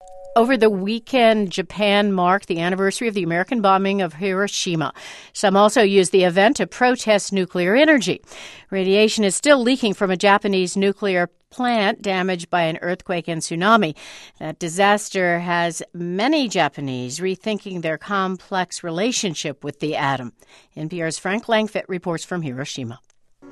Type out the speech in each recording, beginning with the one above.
Over the weekend, Japan marked the anniversary of the American bombing of Hiroshima. Some also used the event to protest nuclear energy. Radiation is still leaking from a Japanese nuclear plant damaged by an earthquake and tsunami. That disaster has many Japanese rethinking their complex relationship with the atom. NPR's Frank Langfitt reports from Hiroshima.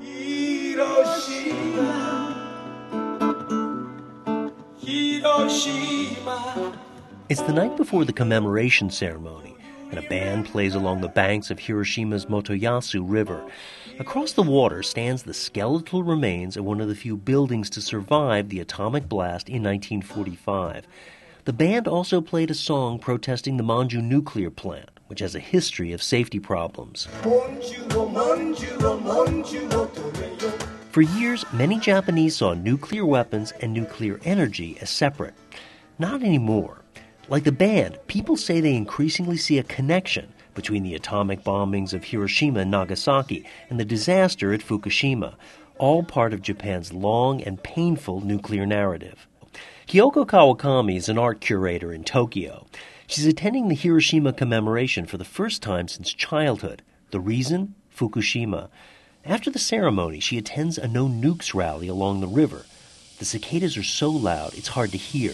It's the night before the commemoration ceremony, and a band plays along the banks of Hiroshima's Motoyasu River. Across the water stands the skeletal remains of one of the few buildings to survive the atomic blast in 1945. The band also played a song protesting the Monju nuclear plant, which has a history of safety problems. For years, many Japanese saw nuclear weapons and nuclear energy as separate. Not anymore. Like the band, people say they increasingly see a connection between the atomic bombings of Hiroshima and Nagasaki and the disaster at Fukushima, all part of Japan's long and painful nuclear narrative. Kyoko Kawakami is an art curator in Tokyo. She's attending the Hiroshima commemoration for the first time since childhood. The reason? Fukushima. After the ceremony, she attends a no nukes rally along the river. The cicadas are so loud, it's hard to hear.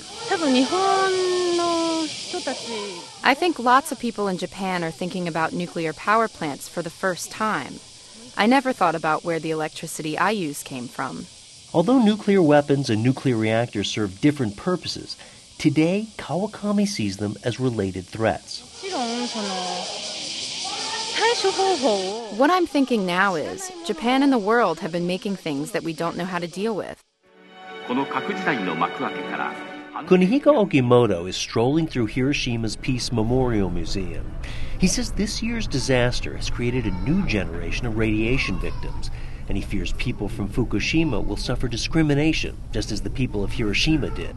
I think lots of people in Japan are thinking about nuclear power plants for the first time. I never thought about where the electricity I use came from. Although nuclear weapons and nuclear reactors serve different purposes, today Kawakami sees them as related threats. What I'm thinking now is, Japan and the world have been making things that we don't know how to deal with. Kunihiko Okimoto is strolling through Hiroshima's Peace Memorial Museum. He says this year's disaster has created a new generation of radiation victims, and he fears people from Fukushima will suffer discrimination, just as the people of Hiroshima did.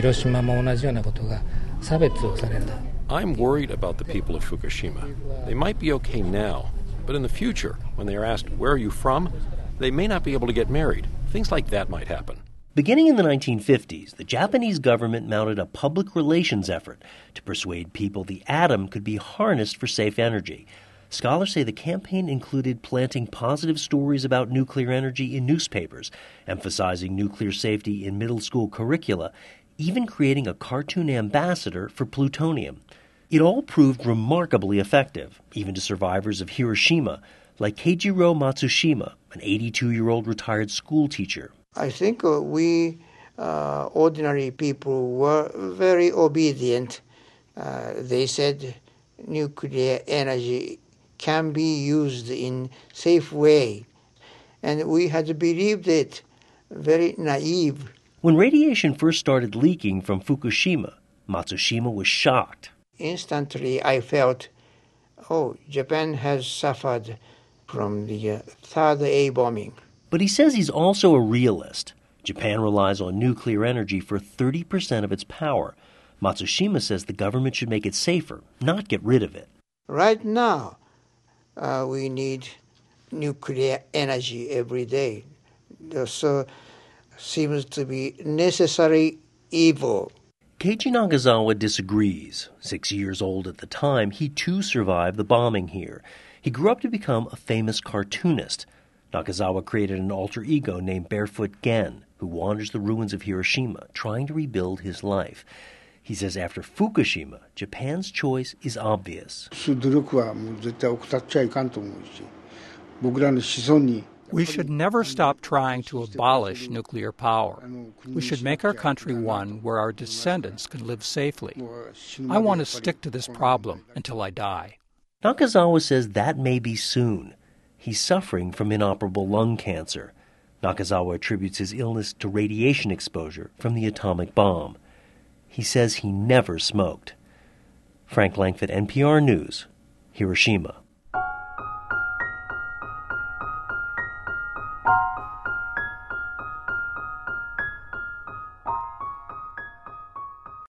I'm worried about the people of Fukushima. They might be okay now, but in the future, when they are asked, "Where are you from?" they may not be able to get married. Things like that might happen. Beginning in the 1950s, the Japanese government mounted a public relations effort to persuade people the atom could be harnessed for safe energy. Scholars say the campaign included planting positive stories about nuclear energy in newspapers, emphasizing nuclear safety in middle school curricula, even creating a cartoon ambassador for plutonium. It all proved remarkably effective, even to survivors of Hiroshima, like Keijiro Matsushima, an 82-year-old retired school teacher. I think we ordinary people were very obedient. They said nuclear energy can be used in safe way. And we had believed it, very naive. When radiation first started leaking from Fukushima, Matsushima was shocked. Instantly I felt, Japan has suffered from the third A bombing. But he says he's also a realist. Japan relies on nuclear energy for 30% of its power. Matsushima says the government should make it safer, not get rid of it. Right now, we need nuclear energy every day. So seems to be necessary evil. Keiichi Nagasawa disagrees. 6 years old at the time, he too survived the bombing here. He grew up to become a famous cartoonist. Nagasawa created an alter ego named Barefoot Gen, who wanders the ruins of Hiroshima, trying to rebuild his life. He says after Fukushima, Japan's choice is obvious. We should never stop trying to abolish nuclear power. We should make our country one where our descendants can live safely. I want to stick to this problem until I die. Nagasawa says that may be soon. He's suffering from inoperable lung cancer. Nakazawa attributes his illness to radiation exposure from the atomic bomb. He says he never smoked. Frank Langfitt, NPR News, Hiroshima.